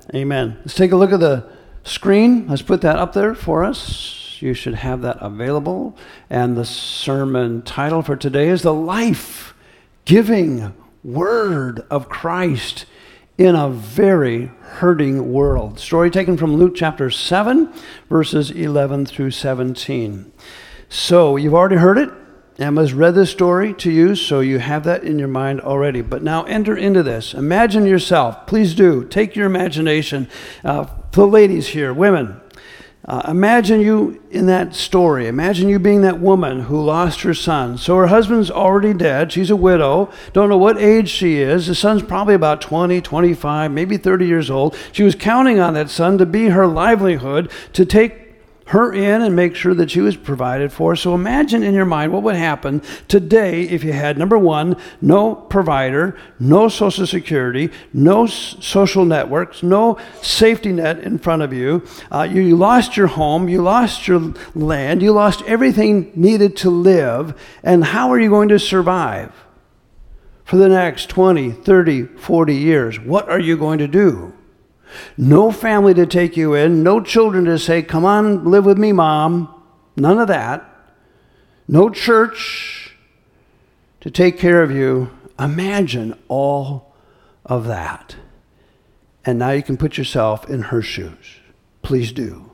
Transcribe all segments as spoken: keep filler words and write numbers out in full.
Amen. Let's take a look at the screen. Let's put that up there for us. You should have that available. And the sermon title for today is The Life-Giving Word of Christ in a Very Hurting World. Story taken from Luke chapter seven, verses eleven through seventeen. So, you've already heard it. Emma's read this story to you, so you have that in your mind already. But now enter into this. Imagine yourself. Please do. Take your imagination. Uh, the ladies here, women, uh, imagine you in that story. Imagine you being that woman who lost her son. So her husband's already dead. She's a widow. Don't know what age she is. The son's probably about twenty, twenty-five, maybe thirty years old. She was counting on that son to be her livelihood, to take her in and make sure that she was provided for. So imagine in your mind what would happen today if you had, number one, no provider, no Social Security, no s- social networks, no safety net in front of you. Uh, you. You lost your home, you lost your land, you lost everything needed to live. And how are you going to survive for the next twenty, thirty, forty years? What are you going to do? No family to take you in, no children to say, come on, live with me, Mom. None of that. No church to take care of you. Imagine all of that. And now you can put yourself in her shoes. Please do.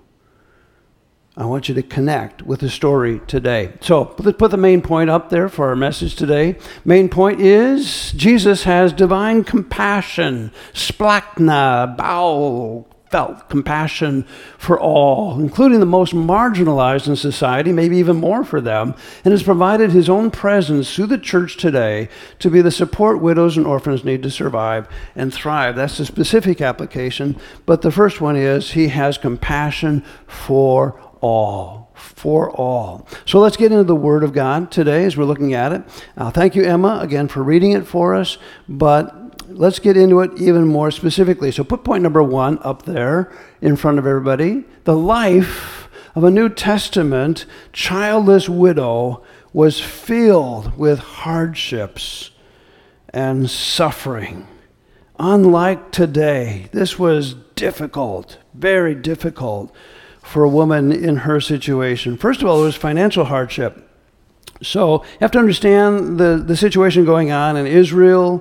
I want you to connect with the story today. So let's put the main point up there for our message today. Main point is Jesus has divine compassion, splachna, bowel, felt compassion for all, including the most marginalized in society, maybe even more for them, and has provided his own presence through the church today to be the support widows and orphans need to survive and thrive. That's the specific application. But the first one is he has compassion for all, for all. So let's get into the Word of God today as we're looking at it. Uh, thank you, Emma, again, for reading it for us, but let's get into it even more specifically. So put point number one up there in front of everybody. The life of a New Testament childless widow was filled with hardships and suffering. Unlike today, this was difficult, very difficult for a woman in her situation. First of all, there was financial hardship. So you have to understand the, the situation going on in Israel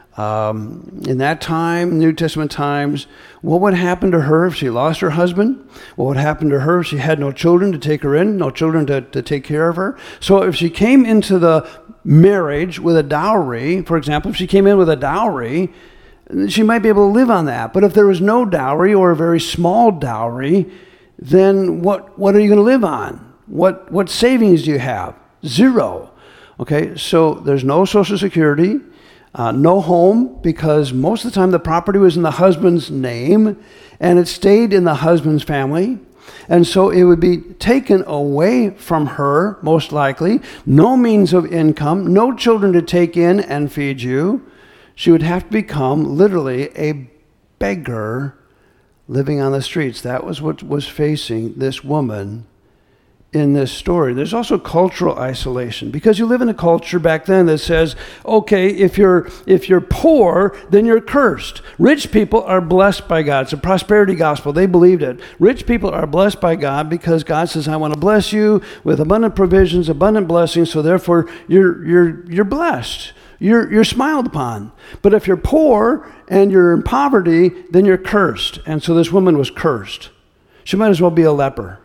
um, in that time, New Testament times. What would happen to her if she lost her husband? What would happen to her if she had no children to take her in, no children to, to take care of her? So if she came into the marriage with a dowry, for example, if she came in with a dowry, she might be able to live on that. But if there was no dowry or a very small dowry, then what what are you going to live on? What what savings do you have? Zero. Okay, so there's no Social Security, uh, no home, because most of the time the property was in the husband's name, and it stayed in the husband's family. And so it would be taken away from her, most likely. No means of income, no children to take in and feed you. She would have to become literally a beggar living on the streets. That was what was facing this woman in this story. There's also cultural isolation, because you live in a culture back then that says, okay, if you're if you're poor, then you're cursed. Rich people are blessed by God. It's a prosperity gospel. They believed it. Rich people are blessed by God because God says, I want to bless you with abundant provisions, abundant blessings, so therefore you're you're you're blessed. You're you're smiled upon. But if you're poor and you're in poverty, then you're cursed. And so this woman was cursed. She might as well be a leper.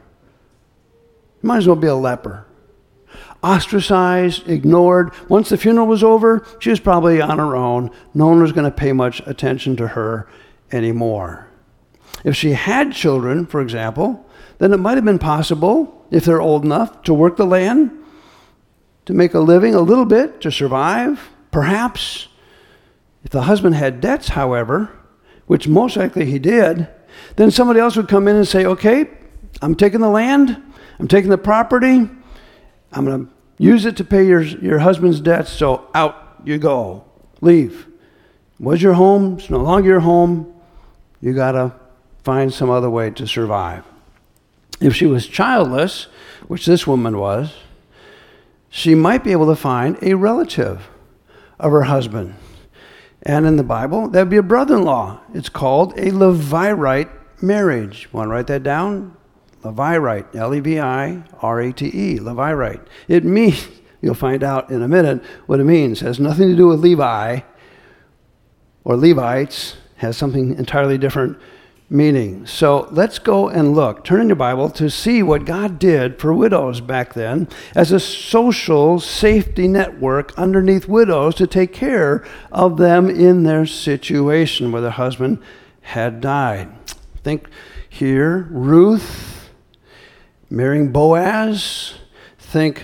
Might as well be a leper. Ostracized, ignored. Once the funeral was over, she was probably on her own. No one was going to pay much attention to her anymore. If she had children, for example, then it might have been possible, if they're old enough, to work the land, to make a living a little bit, to survive. Perhaps, if the husband had debts, however, which most likely he did, then somebody else would come in and say, okay, I'm taking the land, I'm taking the property, I'm going to use it to pay your, your husband's debts, so out you go. Leave. It was your home, it's no longer your home, you got to find some other way to survive. If she was childless, which this woman was, she might be able to find a relative of her husband. And in the Bible, that would be a brother-in-law. It's called a Levirate marriage. Want to write that down? Levirate, L E V I R A T E, Levirate. It means, you'll find out in a minute what it means. It has nothing to do with Levi or Levites. It has something entirely different meaning. So let's go and look. Turn in your Bible to see what God did for widows back then as a social safety network underneath widows to take care of them in their situation where their husband had died. Think here, Ruth marrying Boaz. Think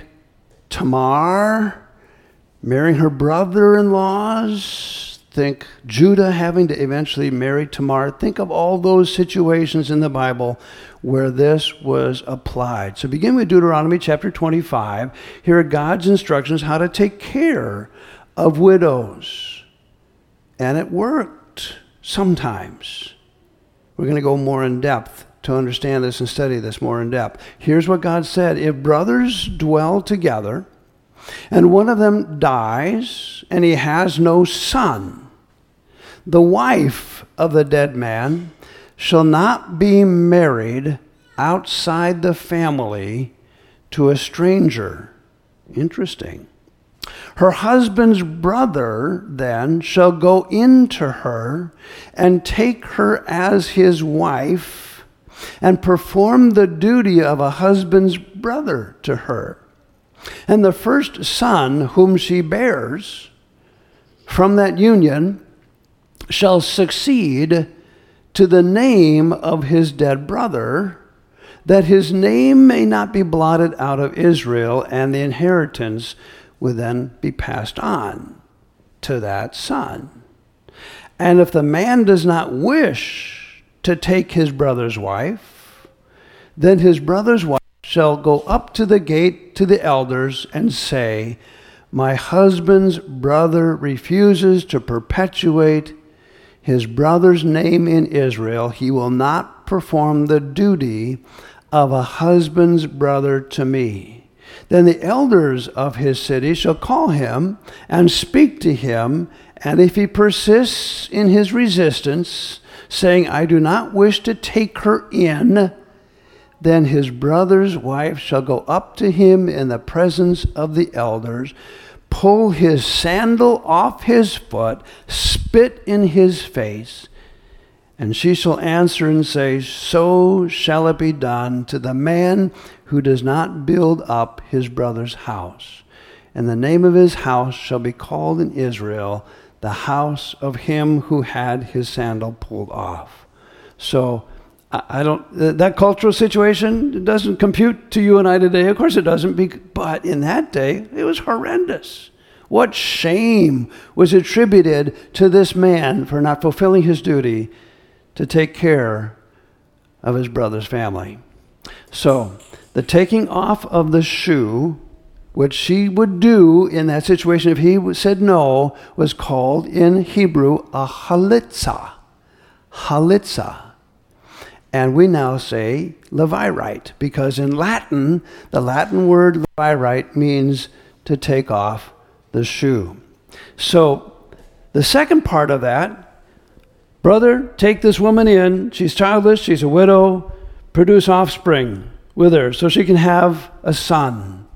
Tamar marrying her brother-in-laws. Think Judah having to eventually marry Tamar. Think of all those situations in the Bible where this was applied. So begin with Deuteronomy chapter twenty-five. Here are God's instructions how to take care of widows. And it worked sometimes. We're going to go more in depth to understand this and study this more in depth. Here's what God said. If brothers dwell together and one of them dies and he has no son, the wife of the dead man shall not be married outside the family to a stranger. Interesting. Her husband's brother then shall go into her and take her as his wife and perform the duty of a husband's brother to her. And the first son whom she bears from that union shall succeed to the name of his dead brother, that his name may not be blotted out of Israel, and the inheritance would then be passed on to that son. And if the man does not wish to take his brother's wife, then his brother's wife shall go up to the gate to the elders and say, my husband's brother refuses to perpetuate his brother's name in Israel. He will not perform the duty of a husband's brother to me. Then the elders of his city shall call him and speak to him, and if he persists in his resistance, saying, I do not wish to take her in, then his brother's wife shall go up to him in the presence of the elders, pull his sandal off his foot, spit in his face, and she shall answer and say, so shall it be done to the man who does not build up his brother's house. And the name of his house shall be called in Israel, the house of him who had his sandal pulled off. So I don't, that cultural situation doesn't compute to you and I today. Of course it doesn't, but in that day, it was horrendous. What shame was attributed to this man for not fulfilling his duty to take care of his brother's family. So, the taking off of the shoe, which she would do in that situation if he said no, was called in Hebrew a halitza. Halitza. And we now say levirate, because in Latin, the Latin word levirate means to take off the shoe. So the second part of that, brother, take this woman in. She's childless, she's a widow, produce offspring with her so she can have a son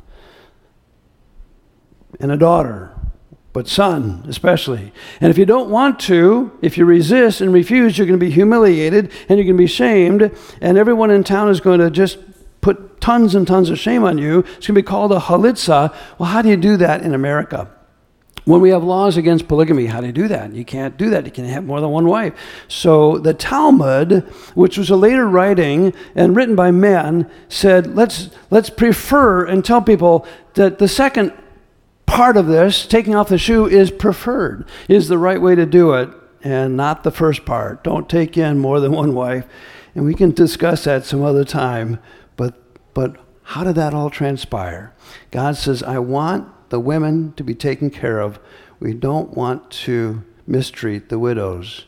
and a daughter, but son especially. And if you don't want to, if you resist and refuse, you're going to be humiliated and you're going to be shamed, and everyone in town is going to just put tons and tons of shame on you. It's going to be called a halitza. Well, how do you do that in America? When we have laws against polygamy, how do you do that? You can't do that. You can't have more than one wife. So the Talmud, which was a later writing and written by men, said, let's let's prefer and tell people that the second part of this, taking off the shoe, is preferred, is the right way to do it, and not the first part. Don't take in more than one wife. And we can discuss that some other time. But but how did that all transpire? God says, I want the women to be taken care of. We don't want to mistreat the widows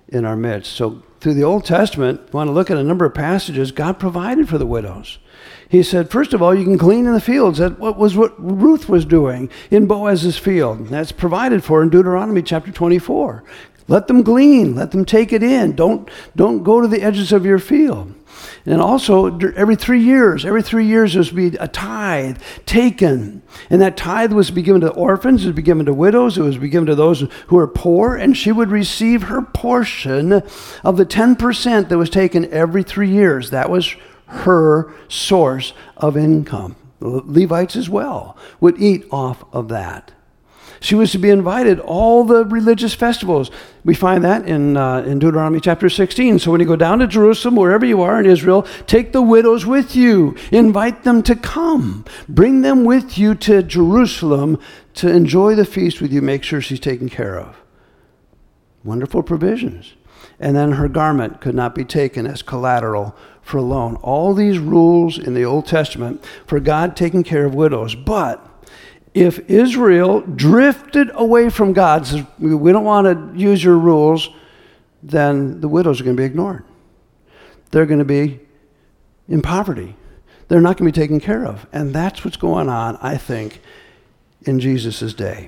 in our midst. So through the Old Testament, we want to look at a number of passages. God provided for the widows. He said, first of all, you can glean in the fields. That what was what Ruth was doing in Boaz's field. That's provided for in Deuteronomy chapter twenty-four. Let them glean. Let them take it in. Don't, don't go to the edges of your field. And also, every three years, every three years there was to be a tithe taken. And that tithe was to be given to orphans, it was to be given to widows, it was to be given to those who were poor, and she would receive her portion of the ten percent that was taken every three years. That was her source of income. Levites as well would eat off of that. She was to be invited all the religious festivals. We find that in uh, in Deuteronomy chapter sixteen. So when you go down to Jerusalem, wherever you are in Israel, take the widows with you. Invite them to come. Bring them with you to Jerusalem to enjoy the feast with you. Make sure she's taken care of. Wonderful provisions. And then her garment could not be taken as collateral for a loan. All these rules in the Old Testament for God taking care of widows. But if Israel drifted away from God, says, we don't want to use your rules, then the widows are going to be ignored. They're going to be in poverty. They're not going to be taken care of. And that's what's going on, I think, in Jesus' day.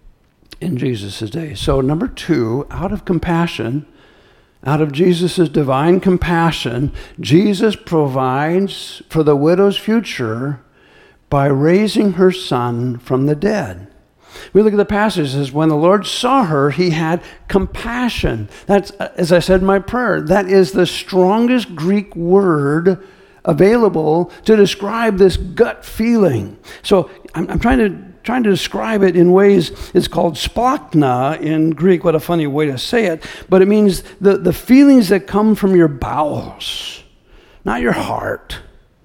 In Jesus' day. So number two, out of compassion, out of Jesus' divine compassion, Jesus provides for the widow's future by raising her son from the dead. We look at the passage, it says, when the Lord saw her, he had compassion. That's, as I said in my prayer, that is the strongest Greek word available to describe this gut feeling. So I'm, I'm trying to trying to describe it in ways, it's called splachna in Greek. What a funny way to say it. But it means the, the feelings that come from your bowels, not your heart.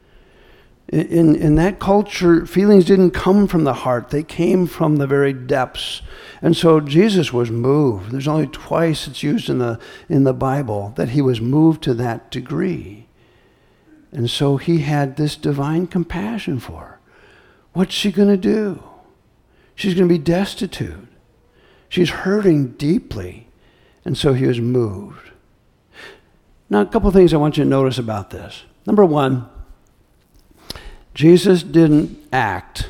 In, in that culture, feelings didn't come from the heart. They came from the very depths. And so Jesus was moved. There's only twice it's used in the, in the Bible that he was moved to that degree. And so he had this divine compassion for her. What's she going to do? She's going to be destitute. She's hurting deeply. And so he was moved. Now, a couple of things I want you to notice about this. Number one, Jesus didn't act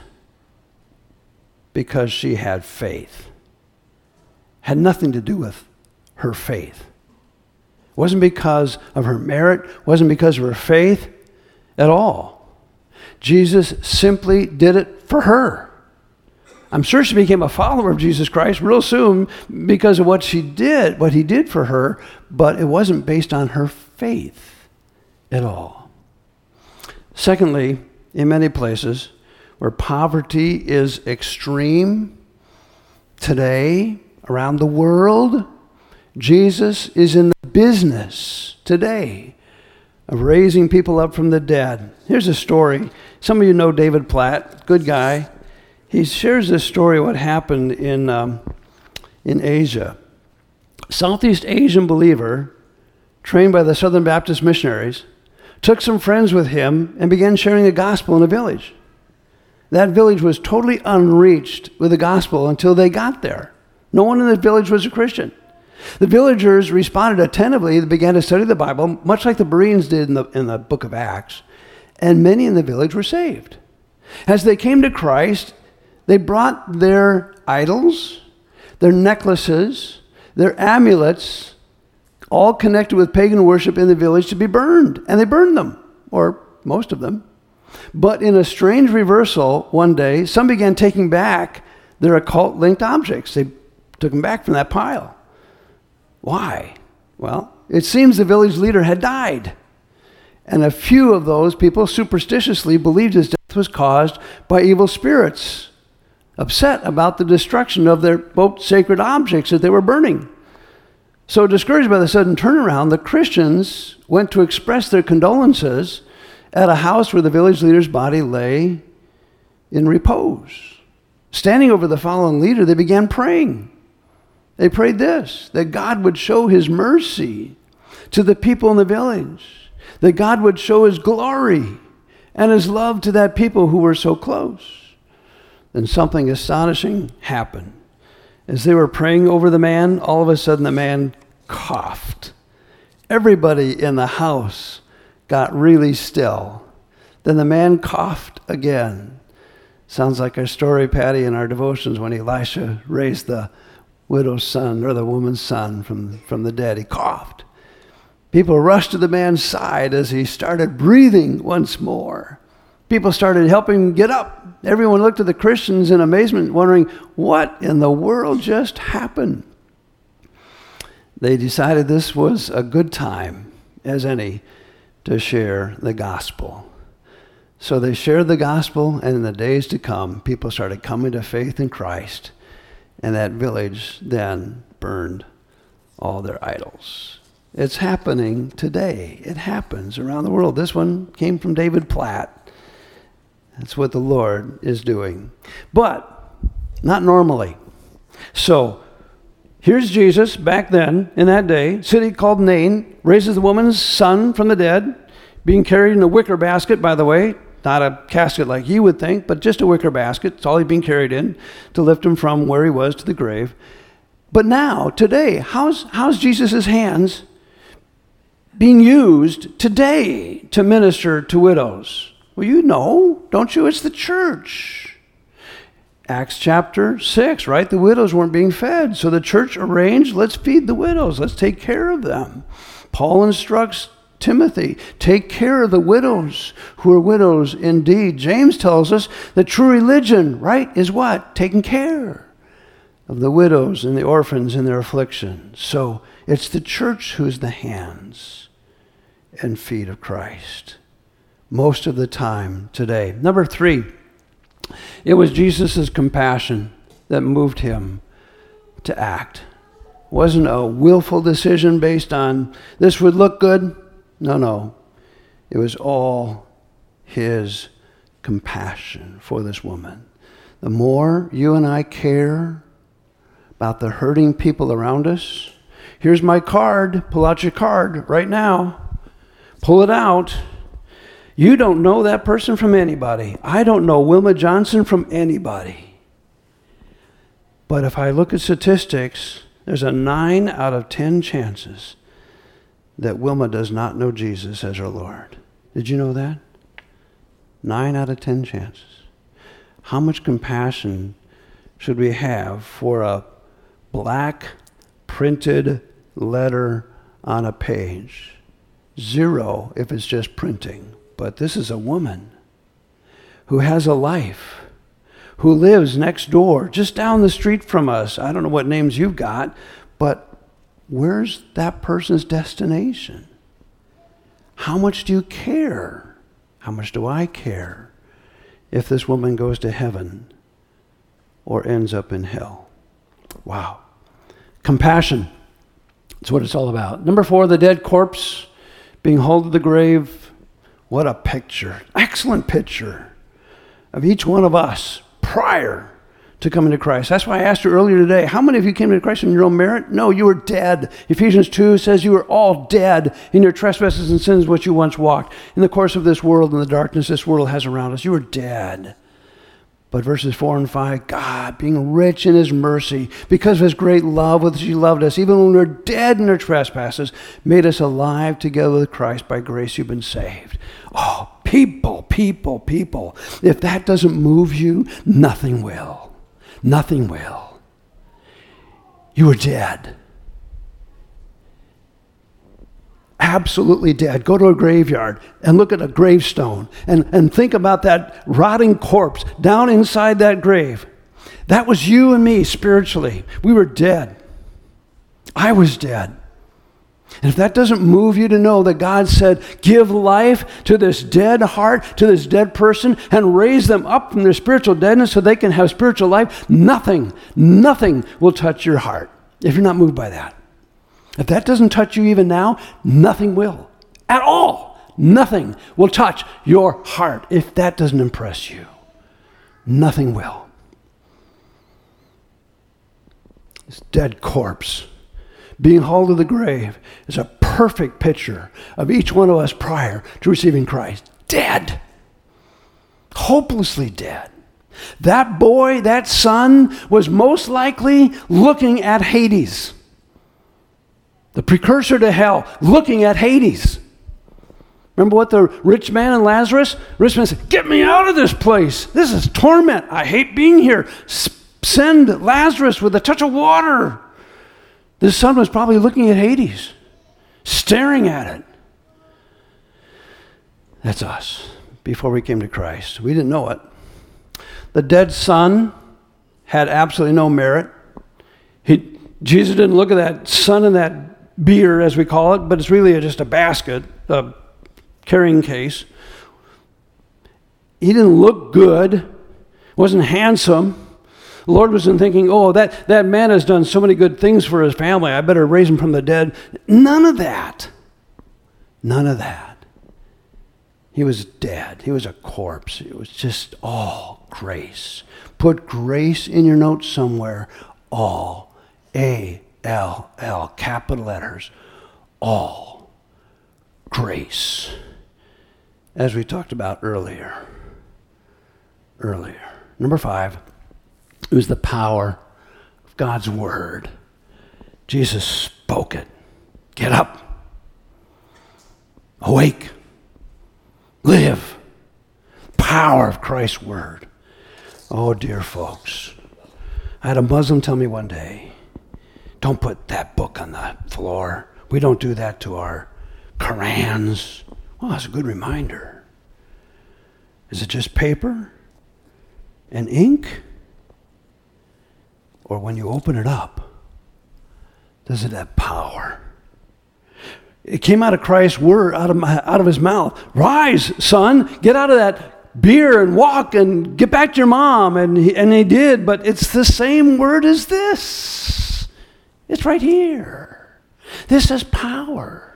because she had faith. Had nothing to do with her faith. It wasn't because of her merit, it wasn't because of her faith at all. Jesus simply did it for her. I'm sure she became a follower of Jesus Christ real soon because of what she did, what he did for her, but it wasn't based on her faith at all. Secondly, in many places where poverty is extreme today around the world, Jesus is in the business today of raising people up from the dead. Here's a story. Some of you know David Platt, good guy. He shares this story of what happened in, um, in Asia. Southeast Asian believer, trained by the Southern Baptist missionaries, took some friends with him and began sharing the gospel in a village. That village was totally unreached with the gospel until they got there. No one in the village was a Christian. The villagers responded attentively. They began to study the Bible, much like the Bereans did in the, in the book of Acts, and many in the village were saved. As they came to Christ, they brought their idols, their necklaces, their amulets, all connected with pagan worship in the village to be burned. And they burned them, or most of them. But in a strange reversal, one day, some began taking back their occult-linked objects. They took them back from that pile. Why? Well, it seems the village leader had died. And a few of those people superstitiously believed his death was caused by evil spirits, upset about the destruction of their both sacred objects that they were burning. So discouraged by the sudden turnaround, the Christians went to express their condolences at a house where the village leader's body lay in repose. Standing over the fallen leader, they began praying. They prayed this, that God would show his mercy to the people in the village, that God would show his glory and his love to that people who were so close. Then something astonishing happened. As they were praying over the man, all of a sudden the man coughed. Everybody in the house got really still. Then the man coughed again. Sounds like our story, Patty, in our devotions when Elisha raised the widow's son or the woman's son from, from the dead. He coughed. People rushed to the man's side as he started breathing once more. People started helping him get up. Everyone looked at the Christians in amazement, wondering what in the world just happened. They decided this was a good time, as any, to share the gospel. So they shared the gospel, and in the days to come, people started coming to faith in Christ, and that village then burned all their idols. It's happening today. It happens around the world. This one came from David Platt. That's what the Lord is doing. But not normally. So here's Jesus back then, in that day, city called Nain, raises the woman's son from the dead, being carried in a wicker basket, by the way. Not a casket like you would think, but just a wicker basket. It's all he's being carried in to lift him from where he was to the grave. But now, today, how's, how's Jesus' hands being used today to minister to widows? Well, you know, don't you? It's the church. Acts chapter six, right? The widows weren't being fed. So the church arranged, let's feed the widows. Let's take care of them. Paul instructs Timothy, take care of the widows who are widows indeed. James tells us that true religion, right, is what? Taking care of the widows and the orphans in their affliction. So it's the church who's the hands and feet of Christ most of the time today. Number three, it was Jesus' compassion that moved him to act. It wasn't a willful decision based on this would look good. No, no. It was all his compassion for this woman. The more you and I care about the hurting people around us, here's my card. Pull out your card right now. Pull it out. You don't know that person from anybody. I don't know Wilma Johnson from anybody. But if I look at statistics, there's a nine out of ten chances that Wilma does not know Jesus as her Lord. Did you know that? Nine out of ten chances. How much compassion should we have for a black printed letter on a page? Zero if it's just printing. But this is a woman who has a life, who lives next door, just down the street from us. I don't know what names you've got, but where's that person's destination? How much do you care? How much do I care if this woman goes to heaven or ends up in hell? Wow. Compassion. That's what it's all about. Number four, the dead corpse being hauled to the grave. What a picture. Excellent picture of each one of us prior to coming to Christ. That's why I asked you earlier today, how many of you came to Christ in your own merit? No, you were dead. Ephesians two says you were all dead in your trespasses and sins which you once walked. In the course of this world and the darkness this world has around us, you were dead. But verses four and five, God, being rich in his mercy, because of his great love with which he loved us, even when we were dead in our trespasses, made us alive together with Christ. By grace you've been saved. Oh, people, people, people. If that doesn't move you, nothing will. Nothing will. You were dead. Absolutely dead. Go to a graveyard and look at a gravestone and, and think about that rotting corpse down inside that grave. That was you and me spiritually. We were dead. I was dead. And if that doesn't move you to know that God said, give life to this dead heart, to this dead person, and raise them up from their spiritual deadness so they can have spiritual life, nothing, nothing will touch your heart if you're not moved by that. If that doesn't touch you even now, nothing will. At all. Nothing will touch your heart if that doesn't impress you. Nothing will. This dead corpse being hauled to the grave is a perfect picture of each one of us prior to receiving Christ. Dead. Hopelessly dead. That boy, that son, was most likely looking at Hades. the precursor to hell, looking at Hades. Remember what the rich man and Lazarus? Rich man said, get me out of this place. This is torment. I hate being here. S- send Lazarus with a touch of water. This son was probably looking at Hades, staring at it. That's us before we came to Christ. We didn't know it. The dead son had absolutely no merit. He, Jesus didn't look at that son in that beer, as we call it, but it's really just a basket, a carrying case. He didn't look good, wasn't handsome. The Lord wasn't thinking, oh, that, that man has done so many good things for his family, I better raise him from the dead. None of that. None of that. He was dead. He was a corpse. It was just all grace. Put grace in your notes somewhere. All. A L L, capital letters. All. Grace. As we talked about earlier. Earlier. Number five, it was the power of God's word. Jesus spoke it. Get up. Awake. Live. Power of Christ's word. Oh, dear folks. I had a Muslim tell me one day, don't put that book on the floor. We don't do that to our Qurans. Well, that's a good reminder. Is it just paper and ink? Or when you open it up, does it have power? It came out of Christ's word, out of, my, out of his mouth. Rise, son, get out of that beer and walk and get back to your mom. And he, and he did, but it's the same word as this. It's right here. This has power.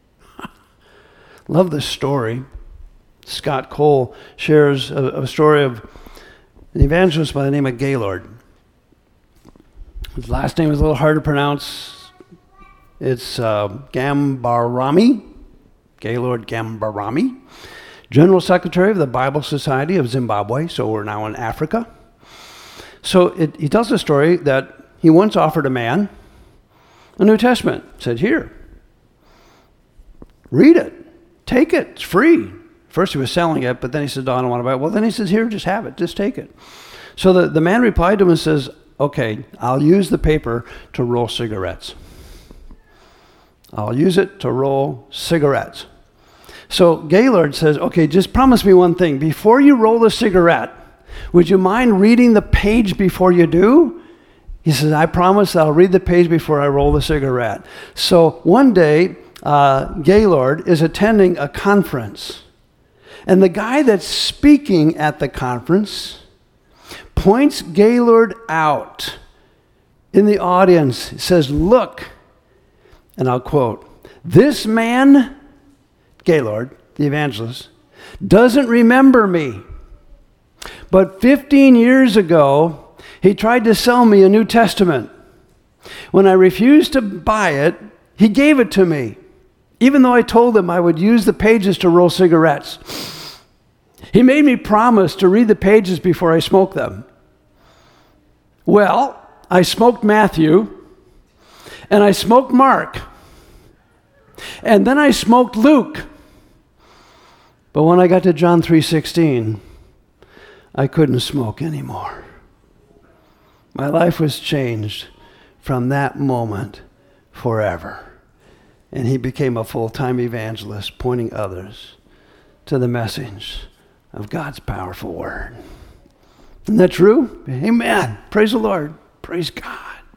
Love this story. Scott Cole shares a, a story of an evangelist by the name of Gaylord. His last name is a little hard to pronounce. It's uh, Gambarami, Gaylord Gambarami, General Secretary of the Bible Society of Zimbabwe, so we're now in Africa. So it, he tells a story that he once offered a man a New Testament. Said, here, read it, take it, it's free. First he was selling it, but then he said, no, I don't want to buy it. Well, then he says, here, just have it, just take it. So the, the man replied to him and says, okay, I'll use the paper to roll cigarettes. I'll use it to roll cigarettes. So Gaylord says, okay, just promise me one thing. Before you roll the cigarette, would you mind reading the page before you do? He says, I promise I'll read the page before I roll the cigarette. So one day, uh, Gaylord is attending a conference. And the guy that's speaking at the conference points Gaylord out in the audience. He says, look, and I'll quote, this man, Gaylord, the evangelist, doesn't remember me. But fifteen years ago, he tried to sell me a New Testament. When I refused to buy it, he gave it to me, even though I told him I would use the pages to roll cigarettes. He made me promise to read the pages before I smoked them. Well, I smoked Matthew, and I smoked Mark, and then I smoked Luke. But when I got to John three sixteen, I couldn't smoke anymore. My life was changed from that moment forever. And he became a full-time evangelist, pointing others to the message of God's powerful word. Isn't that true? Amen. Praise the Lord. Praise God.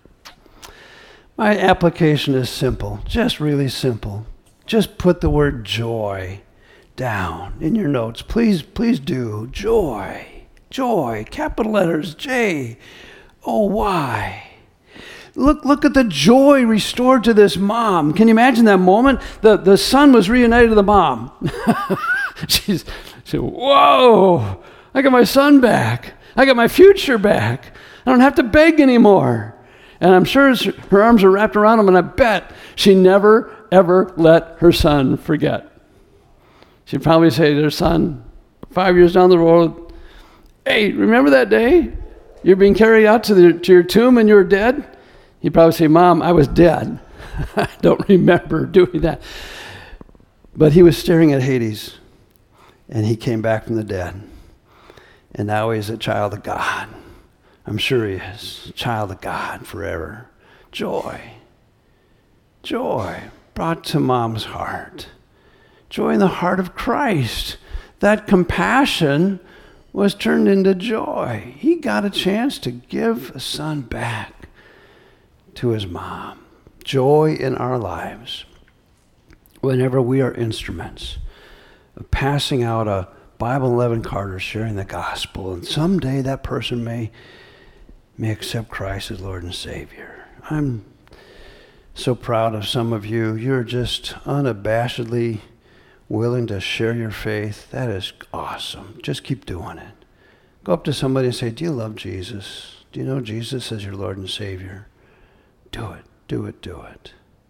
My application is simple, just really simple. Just put the word joy down in your notes. Please, please do. Joy. Joy. Capital letters. J O Y. Look, look at the joy restored to this mom. Can you imagine that moment? The, the son was reunited to the mom. She's, she said, whoa, I got my son back. I got my future back. I don't have to beg anymore. And I'm sure her arms are wrapped around him, and I bet she never, ever let her son forget. She'd probably say to her son, five years down the road, hey, remember that day? You're being carried out to, the, to your tomb and you were dead? He'd probably say, Mom, I was dead. I don't remember doing that. But he was staring at Hades, and he came back from the dead. And now he's a child of God. I'm sure he is. A child of God forever. Joy. Joy brought to Mom's heart. Joy in the heart of Christ. That compassion was turned into joy. He got a chance to give a son back to his mom. Joy in our lives. Whenever we are instruments of passing out a Bible eleven card or sharing the gospel, and someday that person may, may accept Christ as Lord and Savior. I'm so proud of some of you. You're just unabashedly willing to share your faith. That is awesome. Just keep doing it. Go up to somebody and say, do you love Jesus? Do you know Jesus as your Lord and Savior? Do it, do it, do it.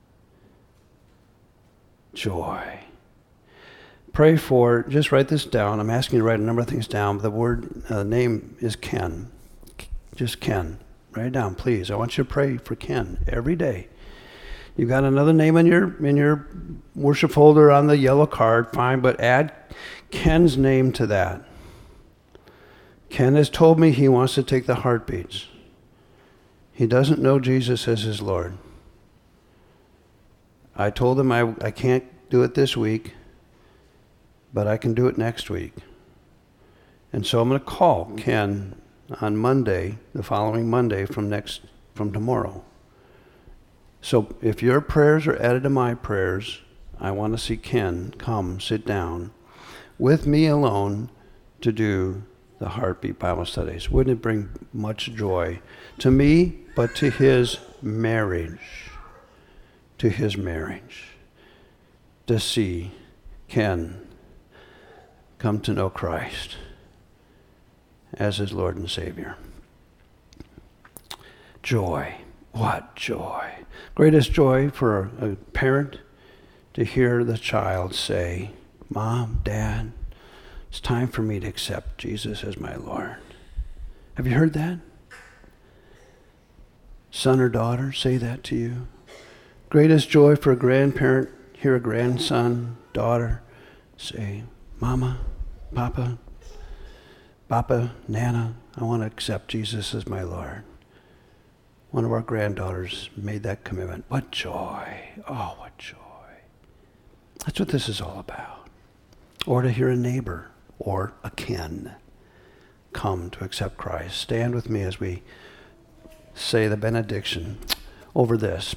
Joy. Pray for, just write this down. I'm asking you to write a number of things down. The word, uh, name is Ken. Just Ken. Write it down, please. I want you to pray for Ken every day. You got another name in your in your worship folder on the yellow card, fine, but add Ken's name to that. Ken has told me he wants to take the heartbeats. He doesn't know Jesus as his Lord. I told him I, I can't do it this week, but I can do it next week. And so I'm going to call Ken on Monday, the following Monday from next from tomorrow. So if your prayers are added to my prayers, I want to see Ken come sit down with me alone to do the Heartbeat Bible studies. Wouldn't it bring much joy to me, but to his marriage, to his marriage, to see Ken come to know Christ as his Lord and Savior. Joy. What joy. Greatest joy for a parent to hear the child say, Mom, Dad, it's time for me to accept Jesus as my Lord. Have you heard that? Son or daughter say that to you? Greatest joy for a grandparent, hear a grandson, daughter say, Mama, Papa, Papa, Nana, I want to accept Jesus as my Lord. One of our granddaughters made that commitment. What joy. Oh, what joy. That's what this is all about. Or to hear a neighbor or a kin come to accept Christ. Stand with me as we say the benediction over this.